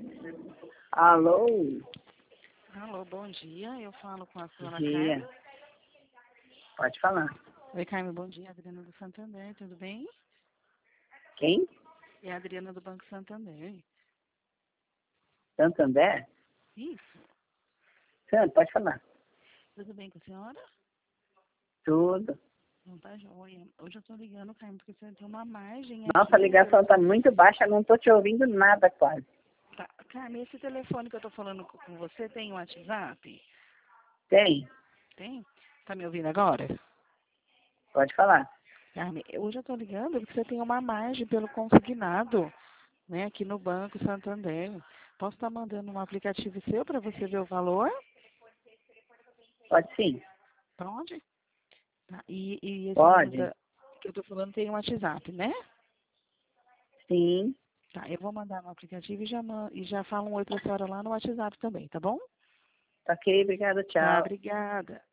Alô? Alô, bom dia. Eu falo com a senhora Bom dia. Carmen. Pode falar. Oi, Carmen, bom dia. Adriana do Santander, tudo bem? Quem? É a Adriana do Banco Santander. Santander? Isso. Santo, pode falar. Tudo bem com a senhora? Tudo. Não tá joia. Hoje eu tô ligando, Carmen, porque você tem uma margem Nossa, a aqui. ligação tá muito baixa, não tô te ouvindo nada quase. Tá. Carmen, esse telefone que eu tô falando com você tem um WhatsApp? Tem? Tem? Tá me ouvindo agora? Pode falar. Carmen, hoje eu tô ligando porque você tem uma margem pelo consignado, né, aqui no Banco Santander. Posso estar mandando um aplicativo seu para você ver o valor? Pode sim. Pode? Tá. E esse número Pode? que eu tô falando tem um WhatsApp, né? Sim. Tá, eu vou mandar no aplicativo e já falo um oi pra senhora lá no WhatsApp também, tá bom? Ok, obrigada, Tá, tchau. obrigada.